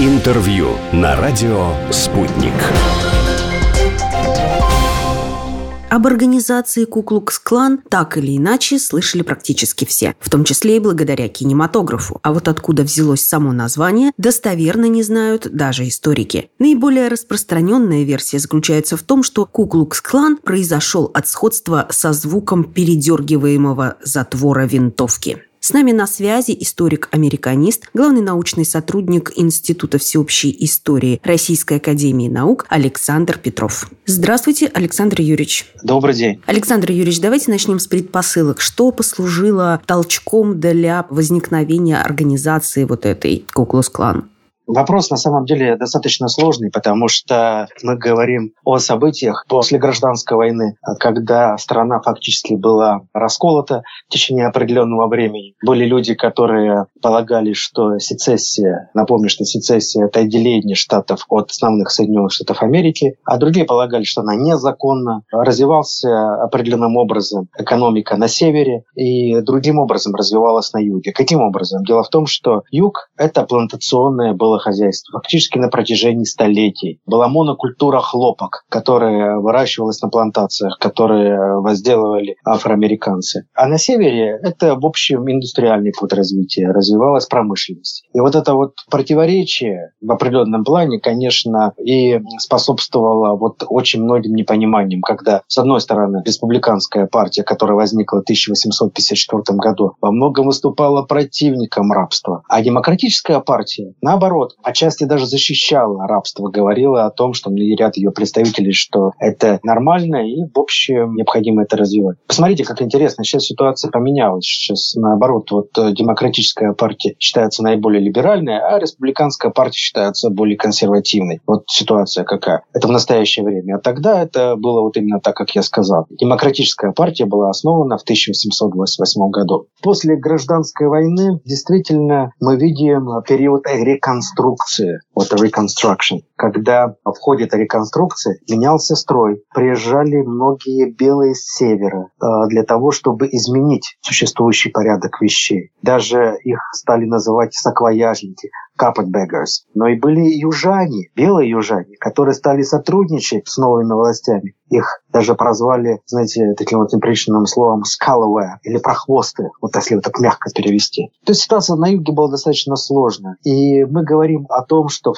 Интервью на радио «Спутник». Об организации Ку-Клукс-Клан так или иначе слышали практически все, в том числе и благодаря кинематографу. А вот откуда взялось само название, достоверно не знают даже историки. Наиболее распространенная версия заключается в том, что Ку-Клукс-Клан произошел от сходства со звуком передергиваемого затвора винтовки. С нами на связи историк-американист, главный научный сотрудник Института всеобщей истории Российской академии наук Александр Петров. Здравствуйте, Александр Юрьевич. Добрый день. Александр Юрьевич, давайте начнем с предпосылок. Что послужило толчком для возникновения организации вот этой Ку-Клукс-Клан? Вопрос на самом деле достаточно сложный, потому что мы говорим о событиях после гражданской войны, когда страна фактически была расколота в течение определенного времени. Были люди, которые полагали, что сецессия, напомню, что сецессия – это отделение штатов от основных Соединенных Штатов Америки, а другие полагали, что она незаконна. Развивался определенным образом экономика на севере и другим образом развивалась на юге. Каким образом? Дело в том, что юг – это плантационное было хозяйство. Фактически на протяжении столетий была монокультура хлопок, которая выращивалась на плантациях, которые возделывали афроамериканцы. А на севере это, в общем, индустриальный путь развития, развивалась промышленность. И вот это вот противоречие в определенном плане, конечно, и способствовало вот очень многим непониманиям, когда, с одной стороны, республиканская партия, которая возникла в 1854 году, во многом выступала противником рабства, а демократическая партия, наоборот, отчасти даже защищала рабство, говорила о том, что ряд ее представителей, что это нормально и, в общем, необходимо это развивать. Посмотрите, как интересно, сейчас ситуация поменялась. Сейчас, наоборот, вот демократическая партия считается наиболее либеральной, а республиканская партия считается более консервативной. Вот ситуация какая. Это в настоящее время. А тогда это было вот именно так, как я сказал. Демократическая партия была основана в 1888 году. После гражданской войны действительно мы видим период реконструкции, вот reconstruction, когда в ходе этой реконструкции менялся строй. Приезжали многие белые с севера для того, чтобы изменить существующий порядок вещей. Даже их стали называть саквояжники, carpetbaggers. Но и были южане, белые южане, которые стали сотрудничать с новыми властями. Их даже прозвали, знаете, таким вот неприличным словом scallawag, или прохвосты, вот если вот так мягко перевести. То есть ситуация на юге была достаточно сложная. И мы говорим о том, что в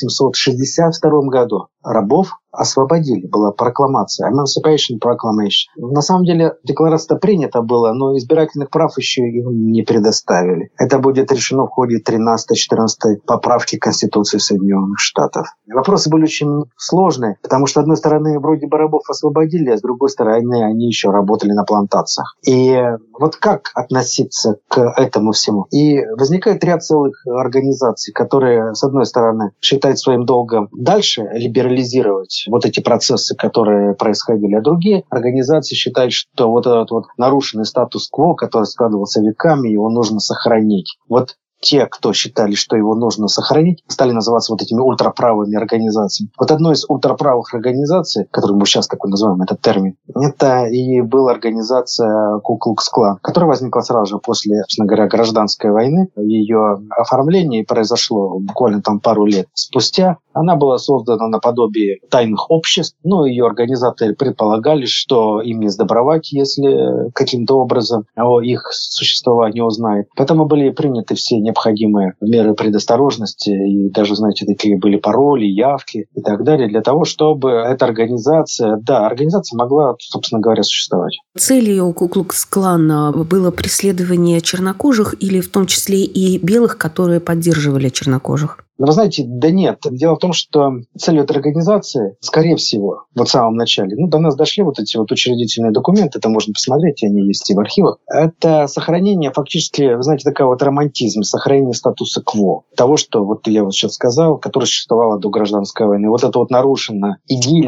1862 году рабов освободили. Была прокламация, Emancipation Proclamation. На самом деле декларация принята была, но избирательных прав еще им не предоставили. Это будет решено в ходе 13-14 поправки Конституции Соединенных Штатов. Вопросы были очень сложные, потому что, с одной стороны, вроде бы рабов освободили, а с другой стороны, они еще работали на плантациях. И вот как относиться к этому всему? И возникает ряд целых организаций, которые, с одной стороны, считают своим долгом дальше либерализировать вот эти процессы, которые происходили, а другие организации считают, что вот этот вот нарушенный статус-кво, который складывался веками, его нужно сохранить. Вот те, кто считали, что его нужно сохранить, стали называться вот этими ультраправыми организациями. Вот одной из ультраправых организаций, которую мы сейчас такой называем этот термин, это и была организация Ку-Клукс-Клан, которая возникла сразу же после, собственно говоря, гражданской войны. Ее оформление произошло буквально там пару лет спустя. Она была создана наподобие тайных обществ, но ее организаторы предполагали, что им не сдобровать, если каким-то образом о их существовании узнают. Поэтому были приняты все необходимые меры предосторожности, и даже, знаете, такие были пароли, явки и так далее, для того, чтобы эта организация могла, собственно говоря, существовать. Целью Ку-Клукс-Клана было преследование чернокожих или в том числе и белых, которые поддерживали чернокожих? Но вы знаете, да нет. Дело в том, что целью этой организации, скорее всего, вот в самом начале, до нас дошли вот эти вот учредительные документы, это можно посмотреть, они есть и в архивах. Это сохранение фактически, вы знаете, такой вот романтизм, сохранение статуса кво. Того, что вот я вот сейчас сказал, которое существовало до гражданской войны. Вот это вот нарушена идиллия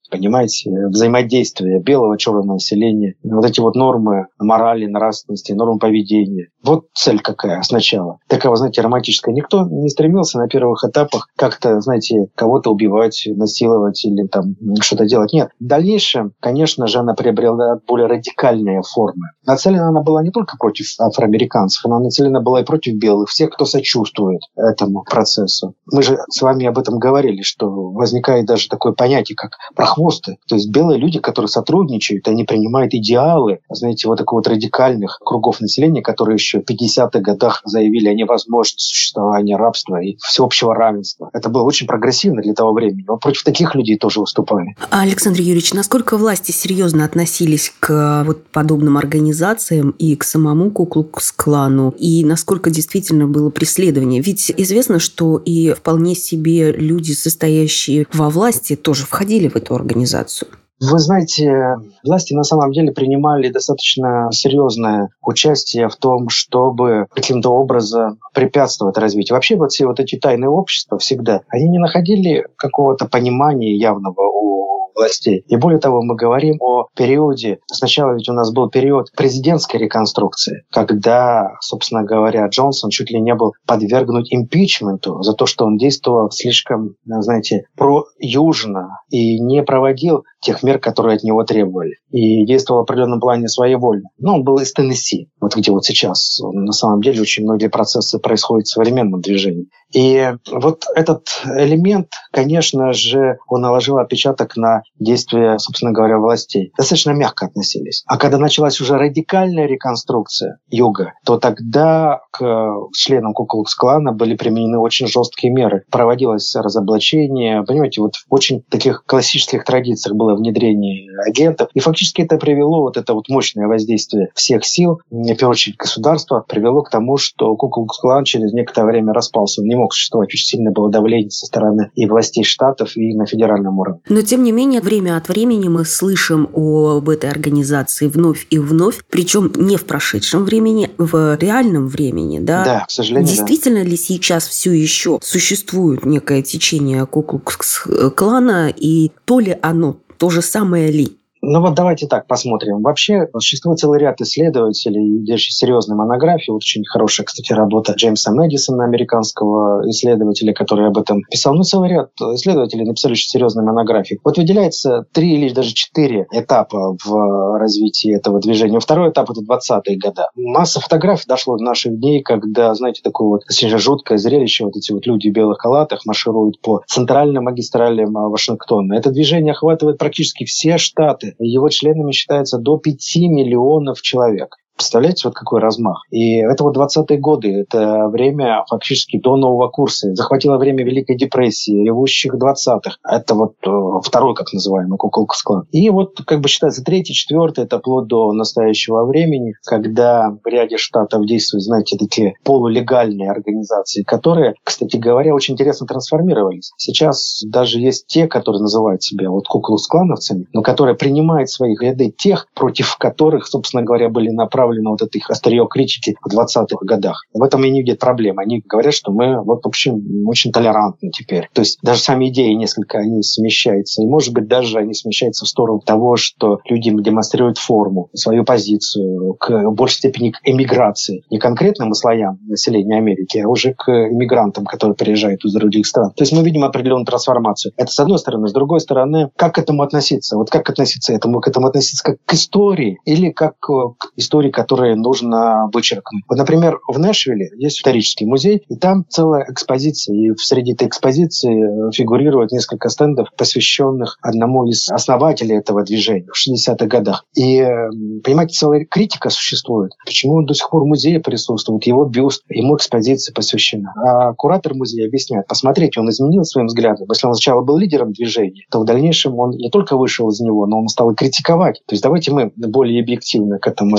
понимаете, взаимодействие белого, черного населения, вот эти вот нормы морали, нравственности, нормы поведения. Вот цель какая сначала. Такая, знаете, романтическая. Никто не стремился на первых этапах как-то, знаете, кого-то убивать, насиловать или там что-то делать. Нет. В дальнейшем, конечно же, она приобрела более радикальные формы. Нацелена она была не только против афроамериканцев, она нацелена была и против белых, всех, кто сочувствует этому процессу. Мы же с вами об этом говорили, что возникает даже такое понятие, как прохвосты. То есть белые люди, которые сотрудничают, они принимают идеалы, знаете, вот таких вот радикальных кругов населения, которые еще в 50-х годах заявили о невозможности существования рабства и всеобщего равенства. Это было очень прогрессивно для того времени, но против таких людей тоже выступали. Александр Юрьевич, насколько власти серьезно относились к вот подобным организациям и к самому Ку-клукс-клану, и насколько действительно было преследование? Ведь известно, что и вполне себе люди, состоящие во власти, тоже входили в эту организацию. Вы знаете, власти на самом деле принимали достаточно серьезное участие в том, чтобы каким-то образом препятствовать развитию. Вообще вот все вот эти тайные общества всегда, они не находили какого-то понимания явного у властей. И более того, мы говорим о периоде, сначала ведь у нас был период президентской реконструкции, когда, собственно говоря, Джонсон чуть ли не был подвергнут импичменту за то, что он действовал слишком, знаете, проюжно и не проводил тех мер, которые от него требовали. И действовал в определенном плане своевольно. Но он был из Теннесси, вот где вот сейчас на самом деле очень многие процессы происходят в современном движении. И вот этот элемент, конечно же, он наложил отпечаток на действия, собственно говоря, властей. Достаточно мягко относились. А когда началась уже радикальная реконструкция Юга, то тогда к членам Ку-клукс-клана были применены очень жесткие меры. Проводилось разоблачение. Понимаете, вот в очень таких классических традициях было внедрение агентов. И фактически это привело, вот это вот мощное воздействие всех сил, в первую очередь государства, привело к тому, что Ку-клукс-клан через некоторое время распался. Он не мог существовать. Очень сильно было давление со стороны и властей штатов, и на федеральном уровне. Но, тем не менее, время от времени мы слышим об этой организации вновь и вновь, причем не в прошедшем времени, в реальном времени. Да, к сожалению, действительно ли сейчас все еще существует некое течение Ку-клукс-клана, и то ли оно то же самое ли? Ну вот давайте так посмотрим. Вообще существует целый ряд исследователей, держащих серьезные монографии. Вот очень хорошая, кстати, работа Джеймса Мэдисона, американского исследователя, который об этом писал. Ну, целый ряд исследователей написали очень серьезные монографии. Вот выделяется 3 или даже 4 этапа в развитии этого движения. Второй этап – это 20-е годы. Масса фотографий дошло до наших дней, когда, знаете, такое вот очень жуткое зрелище. Вот эти вот люди в белых халатах маршируют по центральным магистралям Вашингтона. Это движение охватывает практически все штаты. Его членами считается до 5 миллионов человек. Представляете, вот какой размах. И это вот 20-е годы, это время фактически до нового курса. Захватило время Великой депрессии, ревущих 20-х. Это вот второй, как называемый, Ку-клукс-клан. И вот, как бы считается, 3-й, 4-й, это вплоть до настоящего времени, когда в ряде штатов действуют, знаете, такие полулегальные организации, которые, кстати говоря, очень интересно трансформировались. Сейчас даже есть те, которые называют себя вот Ку-клукс-клановцами, но которые принимают в своих ряды тех, против которых, собственно говоря, были направлены вот это их острие критики в 20-х годах. В этом и не видят проблем. Они говорят, что мы, вот, в общем, очень толерантны теперь. То есть даже сами идеи несколько они смещаются. И, может быть, даже они смещаются в сторону того, что люди демонстрируют форму, свою позицию к большей степени к эмиграции. Не конкретным слоям населения Америки, а уже к иммигрантам, которые приезжают из других стран. То есть мы видим определенную трансформацию. Это с одной стороны. С другой стороны, как к этому относиться? Вот как относиться к этому? К этому относиться как к истории или как к истории, которые нужно вычеркнуть. Вот, например, в Нэшвилле есть исторический музей, и там целая экспозиция. И среди этой экспозиции фигурирует несколько стендов, посвященных одному из основателей этого движения в 60-х годах. И, понимаете, целая критика существует. Почему он до сих пор в музее присутствует, его бюст, ему экспозиция посвящена. А куратор музея объясняет, посмотрите, он изменил своим взглядом. Если он сначала был лидером движения, то в дальнейшем он не только вышел из него, но он стал и критиковать. То есть давайте мы более объективно к этому относиться.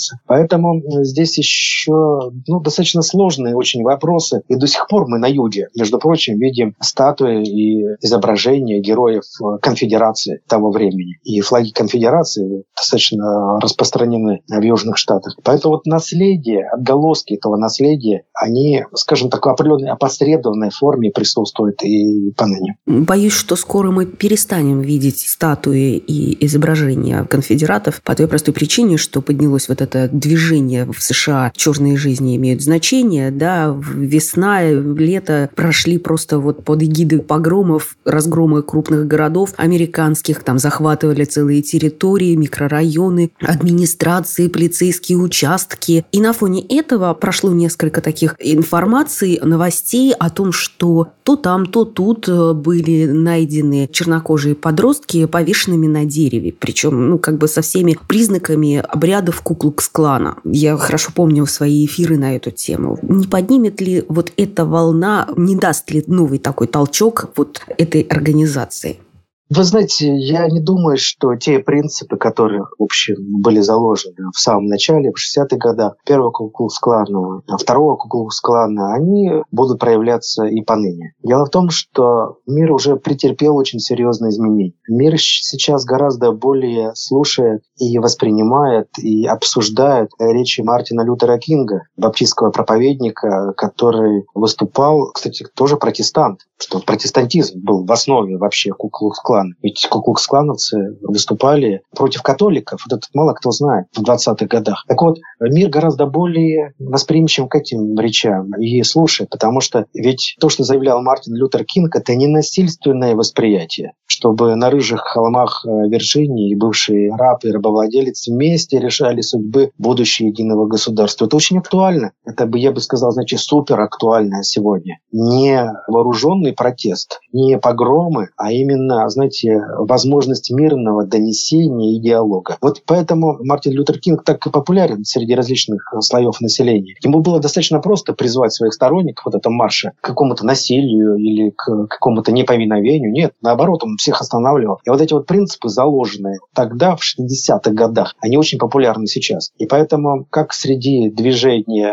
находится. Поэтому здесь еще достаточно сложные очень вопросы. И до сих пор мы на юге, между прочим, видим статуи и изображения героев конфедерации того времени. И флаги конфедерации достаточно распространены в Южных Штатах. Поэтому наследие, отголоски этого наследия, они, скажем так, в определенной опосредованной форме присутствуют и поныне. Боюсь, что скоро мы перестанем видеть статуи и изображения конфедератов по той простой причине, что поднялось вот это движение в США «Черные жизни имеют значение». Да, весна, лето прошли просто под эгидой погромов, разгрома крупных городов американских, там захватывали целые территории, микрорайоны, администрации, полицейские участки. И на фоне этого прошло несколько таких информаций, новостей о том, что то там, то тут были найдены чернокожие подростки повешенными на дереве. Причем, со всеми признаками обрядов Ку-клукс-клана. Я хорошо помню свои эфиры на эту тему. Не поднимет ли эта волна, не даст ли новый такой толчок этой организации? Вы знаете, я не думаю, что те принципы, которые, в общем, были заложены в самом начале, в 60-х годах, первого Ку-клукс-клана, второго Ку-клукс-клана, они будут проявляться и поныне. Дело в том, что мир уже претерпел очень серьезные изменения. Мир сейчас гораздо более слушает и воспринимает, и обсуждает речи Мартина Лютера Кинга, баптистского проповедника, который выступал, кстати, тоже протестант, что протестантизм был в основе вообще Ку-клукс-клана. Ведь ку-клукс-клановцы выступали против католиков. Это мало кто знает в 20-х годах. Так вот, мир гораздо более восприимчив к этим речам и слушает, потому что ведь то, что заявлял Мартин Лютер Кинг, это не насильственное восприятие, чтобы на рыжих холмах Вирджинии бывшие раб и рабовладелец вместе решали судьбы будущего единого государства. Это очень актуально. Это, я бы сказал, супер актуально сегодня. Не вооруженный протест, не погромы, а именно, возможность мирного донесения и диалога. Поэтому Мартин Лютер Кинг так и популярен среди различных слоев населения. Ему было достаточно просто призвать своих сторонников в этом марше к какому-то насилию или к какому-то неповиновению. Нет, наоборот, он всех останавливал. И эти принципы, заложенные тогда, в 60-х годах, они очень популярны сейчас. И поэтому, как среди движения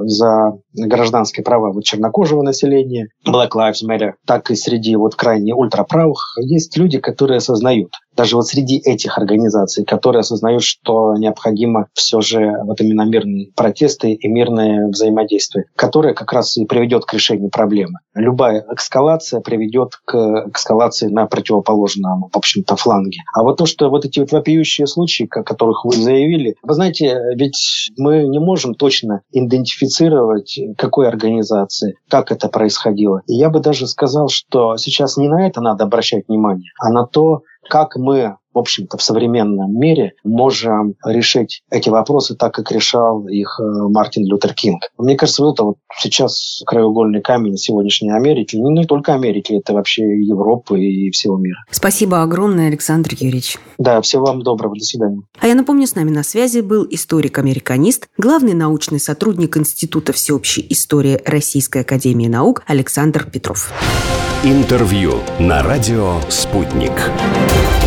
за гражданские права чернокожего населения, Black Lives Matter, так и среди крайне ультраправых, есть люди, которые осознают, даже среди этих организаций, которые осознают, что необходимо все же именно мирные протесты и мирное взаимодействие, которое как раз и приведет к решению проблемы. Любая эскалация приведет к эскалации на противоположном, в общем-то, фланге. А то, что эти вопиющие случаи, о которых вы заявили, вы знаете, ведь мы не можем точно идентифицировать, какой организации, как это происходило. И я бы даже сказал, что сейчас не на это надо обращать внимание, а на то, как мы, в общем-то, в современном мире можем решить эти вопросы так, как решал их Мартин Лютер Кинг. Мне кажется, это сейчас краеугольный камень сегодняшней Америки. Не только Америки, это вообще Европы и всего мира. Спасибо огромное, Александр Юрьевич. Да, всего вам доброго. До свидания. А я напомню, с нами на связи был историк-американист, главный научный сотрудник Института всеобщей истории Российской академии наук Александр Петров. Интервью на радио «Спутник».